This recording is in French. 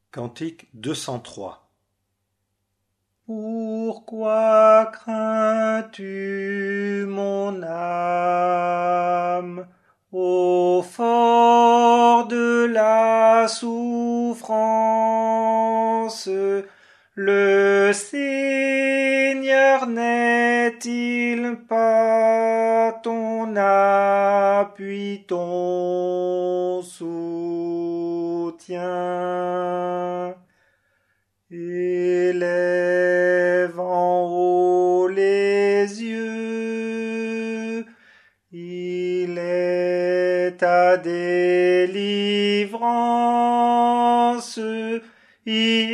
Cantique 203. Pourquoi crains-tu mon âme, au fort de la souffrance? Le Seigneur n'est-il pas ton appui, ton soutien? Élève en haut les yeux, il est ta délivrance, il